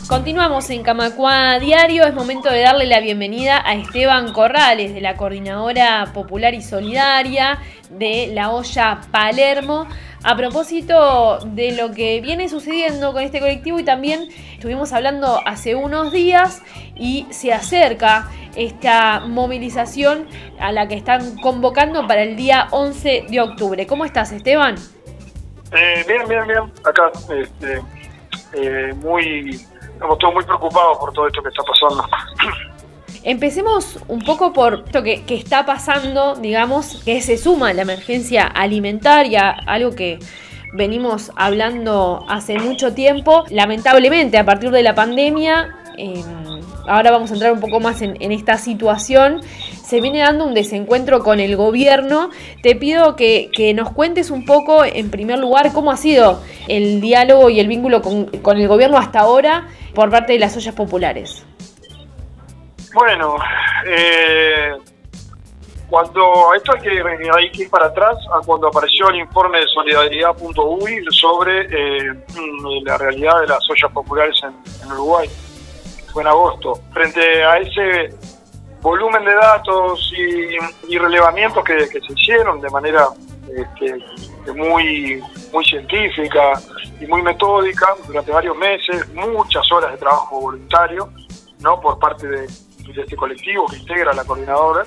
Continuamos en Camacuá Diario. Es momento de darle la bienvenida a Esteban Corrales, de la Coordinadora Popular y Solidaria de La Olla Palermo, a propósito de lo que viene sucediendo con este colectivo, y también estuvimos hablando hace unos días y se acerca esta movilización a la que están convocando para el día 11 de octubre. ¿Cómo estás, Esteban? Bien. Acá, estamos todos muy preocupados por todo esto que está pasando. Empecemos un poco por esto que está pasando, digamos, que se suma a la emergencia alimentaria, algo que venimos hablando hace mucho tiempo. Lamentablemente, a partir de la pandemia, ahora vamos a entrar un poco más en esta situación, se viene dando un desencuentro con el gobierno. Te pido que nos cuentes un poco, en primer lugar, cómo ha sido el diálogo y el vínculo con el gobierno hasta ahora por parte de las ollas populares. Bueno, cuando esto hay que ir para atrás a cuando apareció el informe de solidaridad.uy sobre la realidad de las ollas populares en Uruguay. Fue en agosto. Frente a ese volumen de datos y relevamientos que se hicieron de manera muy científica y muy metódica durante varios meses, muchas horas de trabajo voluntario, ¿no?, por parte de este colectivo que integra la coordinadora.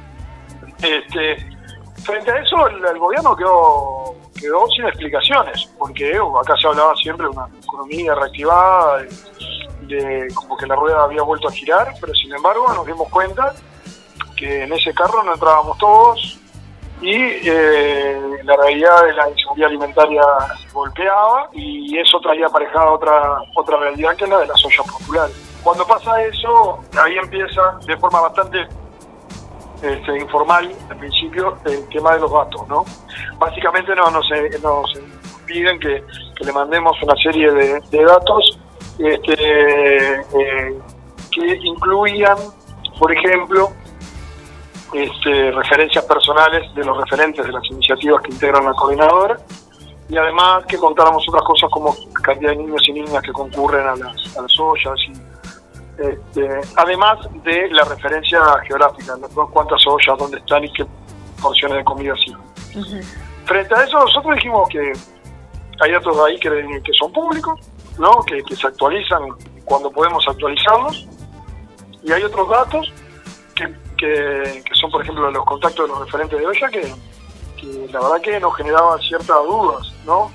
Frente a eso, el gobierno quedó sin explicaciones, porque acá se hablaba siempre de una economía reactivada, de como que la rueda había vuelto a girar, pero sin embargo nos dimos cuenta que en ese carro no entrábamos todos y la realidad de la inseguridad alimentaria golpeaba, y eso traía aparejada otra realidad, que es la de las ollas populares. Cuando pasa eso, ahí empieza de forma bastante informal, al principio, el tema de los datos, ¿no? Básicamente nos piden que le mandemos una serie de datos que incluían, por ejemplo, referencias personales de los referentes de las iniciativas que integran la coordinadora, y además que contáramos otras cosas como cantidad de niños y niñas que concurren a las ollas, además de la referencia geográfica, cuántas ollas, dónde están y qué porciones de comida sirven. Uh-huh. Frente a eso, nosotros dijimos que hay datos ahí que son públicos, ¿no?, que se actualizan cuando podemos actualizarlos, y hay otros datos que son, por ejemplo, los contactos de los referentes de olla, que la verdad que nos generaban ciertas dudas, ¿no?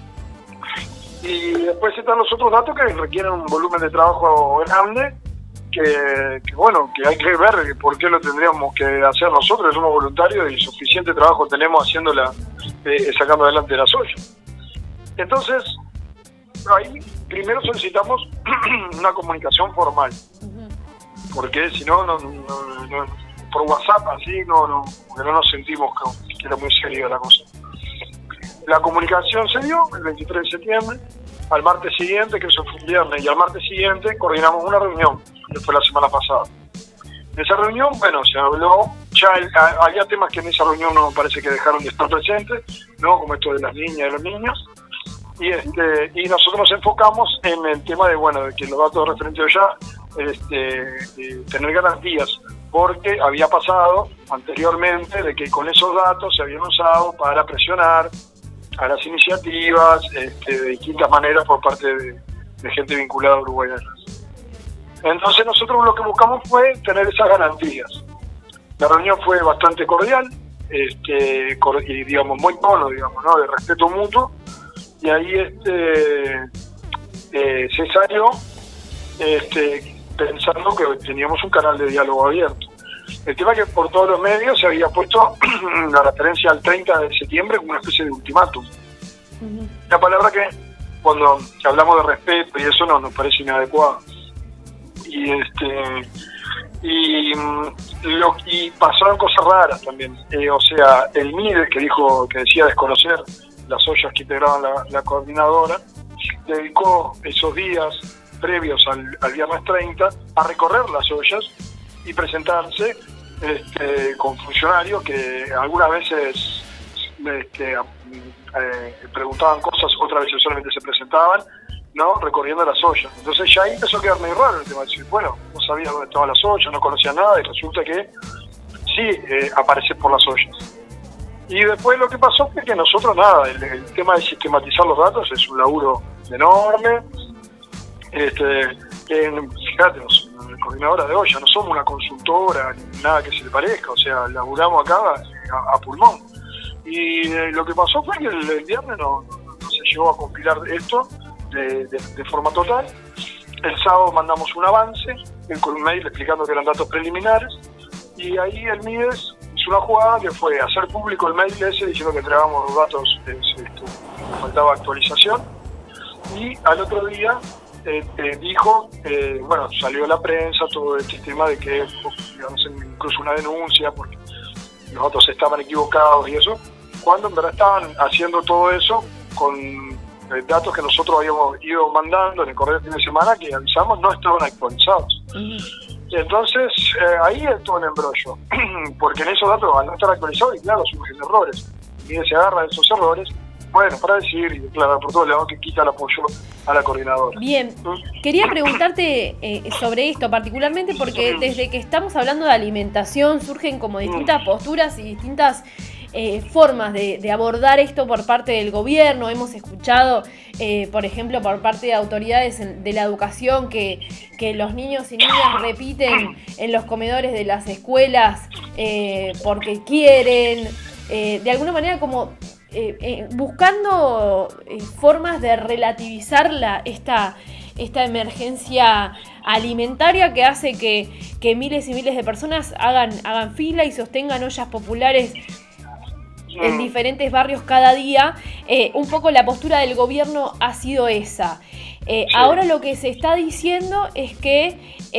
Y después están los otros datos que requieren un volumen de trabajo grande, que hay que ver por qué lo tendríamos que hacer nosotros. Somos voluntarios y suficiente trabajo tenemos sacando adelante las ollas. Entonces, ahí primero solicitamos una comunicación formal, porque si no, por WhatsApp así porque no nos sentimos que era muy seria la cosa. La comunicación se dio el 23 de septiembre, al martes siguiente, que eso fue un viernes, y al martes siguiente coordinamos una reunión, que fue la semana pasada. En esa reunión, se habló, había temas que en esa reunión no parece que dejaron de estar presentes, ¿no?, como esto de las niñas y los niños, y nosotros nos enfocamos en el tema de que los datos de referencia ya, tener garantías, porque había pasado anteriormente de que con esos datos se habían usado para presionar a las iniciativas de distintas maneras por parte de gente vinculada a Uruguay. Entonces nosotros lo que buscamos fue tener esas garantías. La reunión fue bastante cordial, y digamos muy tono, ¿no?, de respeto mutuo, y ahí se salió pensando que teníamos un canal de diálogo abierto. El tema es que por todos los medios se había puesto la referencia al 30 de septiembre como una especie de ultimátum. Uh-huh. La palabra que cuando hablamos de respeto y eso no nos parece inadecuado. Y pasaron cosas raras también. El MIDE, que decía desconocer las ollas que integraban la coordinadora, dedicó esos días previos al viernes 30 a recorrer las ollas y presentarse con funcionarios que algunas veces preguntaban cosas, otras veces solamente se presentaban, ¿no? Recorriendo las ollas. Entonces ya ahí empezó a quedar medio raro el tema de decir, bueno, no sabía dónde estaban las ollas, no conocía nada, y resulta que sí aparece por las ollas. Y después lo que pasó fue que nosotros nada, el tema de sistematizar los datos es un laburo enorme. Fíjate, coordinadora de olla, no somos una consultora ni nada que se le parezca, o sea, laburamos acá a pulmón. Y lo que pasó fue que el viernes no se llegó a compilar esto de forma total. El sábado mandamos un avance con un mail explicando que eran datos preliminares, y ahí el MIDES hizo una jugada que fue hacer público el mail ese diciendo que entregábamos los datos, faltaba actualización, y al otro día dijo, bueno, salió a la prensa todo este tema de que, digamos, incluso una denuncia porque los datos estaban equivocados y eso, cuando en verdad estaban haciendo todo eso con datos que nosotros habíamos ido mandando en el correo de fin de semana, que avisamos no estaban actualizados. Entonces ahí es todo el embrollo, porque en esos datos al no estar actualizados, y claro, surgen errores, y se agarra de esos errores, bueno, para decir y declarar por todos lados que quita el apoyo a la coordinadora. Bien, quería preguntarte sobre esto particularmente porque desde que estamos hablando de alimentación surgen como distintas posturas y distintas formas de abordar esto por parte del gobierno. Hemos escuchado, por ejemplo, por parte de autoridades de la educación que los niños y niñas repiten en los comedores de las escuelas porque quieren, de alguna manera como buscando formas de relativizar esta emergencia alimentaria que hace que miles y miles de personas hagan fila y sostengan ollas populares en diferentes barrios cada día. Un poco la postura del gobierno ha sido esa. Ahora lo que se está diciendo es que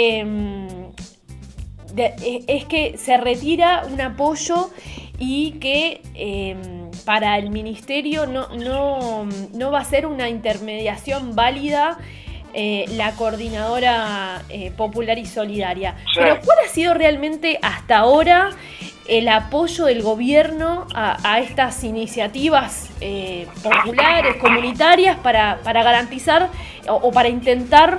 se retira un apoyo y que para el ministerio no va a ser una intermediación válida la coordinadora popular y solidaria. Sí. Pero ¿cuál ha sido realmente hasta ahora el apoyo del gobierno a estas iniciativas populares, comunitarias, para garantizar o para intentar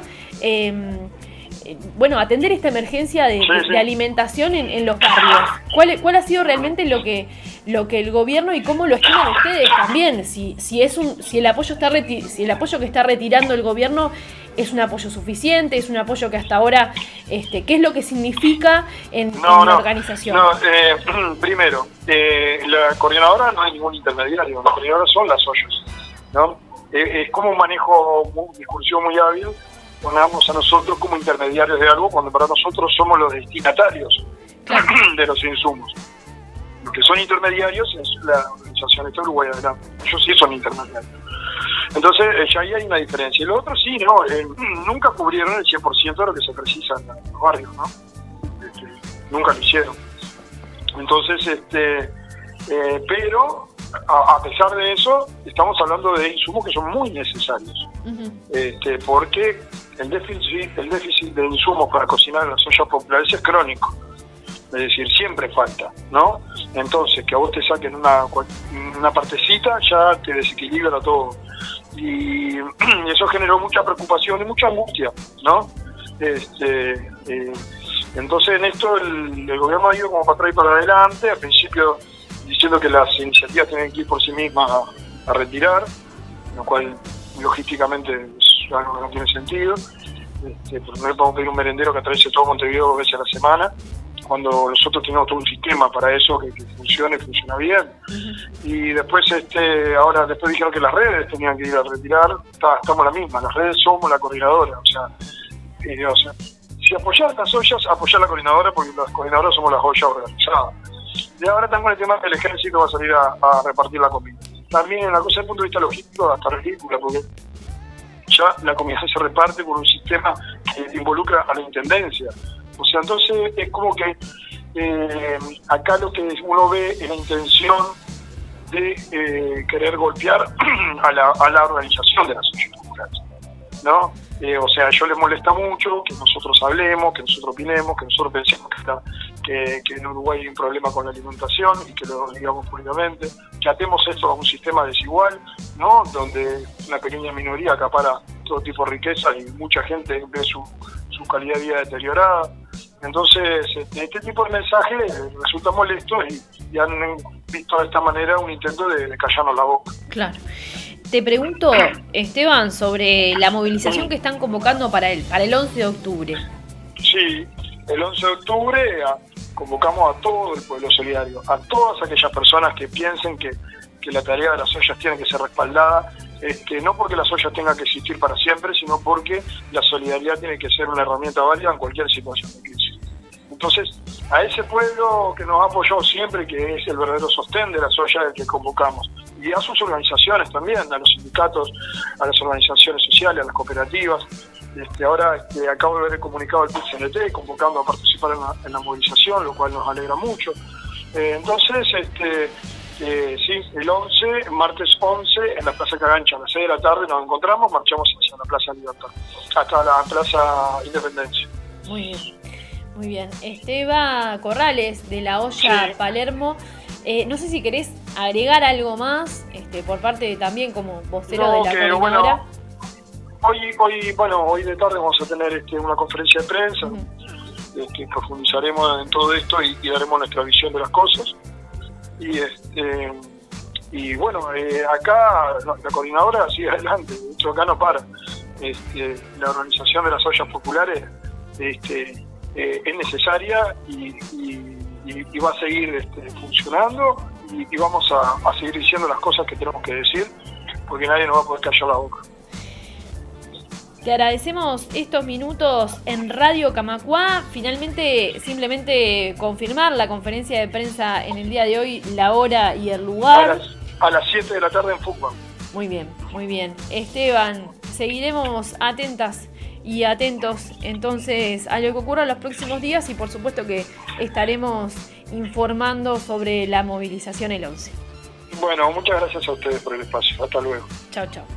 atender esta emergencia de alimentación en los barrios? ¿Cuál ha sido realmente lo que el gobierno y cómo lo estiman ustedes también? Si el apoyo que está retirando el gobierno es un apoyo suficiente, es un apoyo que hasta ahora, ¿qué es lo que significa en la organización? Primero, la coordinadora no hay ningún intermediario, la coordinadora son las ollas, ¿no? Es como un manejo discursivo muy hábil, ponemos a nosotros como intermediarios de algo cuando para nosotros somos los destinatarios de los insumos. Los que son intermediarios es la organización esta Uruguay Adelante. Ellos sí son intermediarios. Entonces ya ahí hay una diferencia. Y lo otro sí, ¿no? Nunca cubrieron el 100% de lo que se precisa en los barrios, ¿no? Nunca lo hicieron. Entonces, pero a pesar de eso, estamos hablando de insumos que son muy necesarios. Porque el déficit de insumos para cocinar en las ollas populares es crónico. Es decir, siempre falta, ¿no? Entonces, que a vos te saquen una partecita, ya te desequilibra todo. Y eso generó mucha preocupación y mucha angustia, ¿no? Entonces, en esto el gobierno ha ido como para atrás y para adelante, al principio diciendo que las iniciativas tienen que ir por sí mismas a retirar, lo cual logísticamente es algo que no tiene sentido. Porque no le podemos pedir un merendero que atraviese todo Montevideo 2 veces a la semana, cuando nosotros tenemos todo un sistema para eso que funciona bien. Y después ahora después dijeron que las redes tenían que ir a retirar. Estamos la misma, las redes somos la coordinadora, o sea si apoyar las ollas, apoyar la coordinadora, porque las coordinadoras somos las ollas organizadas. Y ahora estamos con el tema que el ejército va a salir a repartir la comida. También en la cosa desde el punto de vista logístico hasta ridícula, porque ya la comida se reparte con un sistema que involucra a la intendencia. O sea, entonces es como que acá lo que uno ve es la intención de querer golpear a la organización de las ollas populares. ¿no? O sea, a ellos les molesta mucho que nosotros hablemos, que nosotros opinemos, que nosotros pensemos que en Uruguay hay un problema con la alimentación y que lo digamos públicamente, que atemos esto a un sistema desigual, ¿no? Donde una pequeña minoría acapara todo tipo de riqueza y mucha gente ve su calidad de vida deteriorada. Entonces, este tipo de mensajes resulta molesto y han visto de esta manera un intento de callarnos la boca. Claro. Te pregunto, Esteban, sobre la movilización que están convocando para el 11 de octubre. Sí, el 11 de octubre convocamos a todo el pueblo solidario, a todas aquellas personas que piensen que la tarea de las ollas tiene que ser respaldada, no porque las ollas tengan que existir para siempre, sino porque la solidaridad tiene que ser una herramienta válida en cualquier situación de crisis. Entonces, a ese pueblo que nos ha apoyado siempre, que es el verdadero sostén de las ollas, el que convocamos, y a sus organizaciones también, a los sindicatos, a las organizaciones sociales, a las cooperativas. Ahora acabo de ver el comunicado del PIT-CNT convocando a participar en la movilización, lo cual nos alegra mucho. Entonces, sí, el 11, martes 11, en la Plaza Cagancha, a las 6 de la tarde nos encontramos, marchamos hacia la Plaza Libertad, hasta la Plaza Independencia. Muy bien. Muy bien. Esteban Corrales, de la olla sí. Palermo. No sé si querés agregar algo más, por parte también como vocero de la coordinadora. Hoy de tarde vamos a tener una conferencia de prensa, profundizaremos en todo esto y daremos nuestra visión de las cosas. Y bueno, acá la coordinadora sigue adelante, de hecho acá no para. La organización de las ollas populares es necesaria y va a seguir funcionando y vamos a seguir diciendo las cosas que tenemos que decir, porque nadie nos va a poder callar la boca. Te agradecemos estos minutos en Radio Camacuá. Finalmente, simplemente confirmar la conferencia de prensa en el día de hoy, la hora y el lugar. A las 7 de la tarde en Fucman. Muy bien, muy bien. Esteban, seguiremos atentas y atentos entonces a lo que ocurra en los próximos días y por supuesto que estaremos informando sobre la movilización el 11. Bueno, muchas gracias a ustedes por el espacio. Hasta luego. Chao, chao.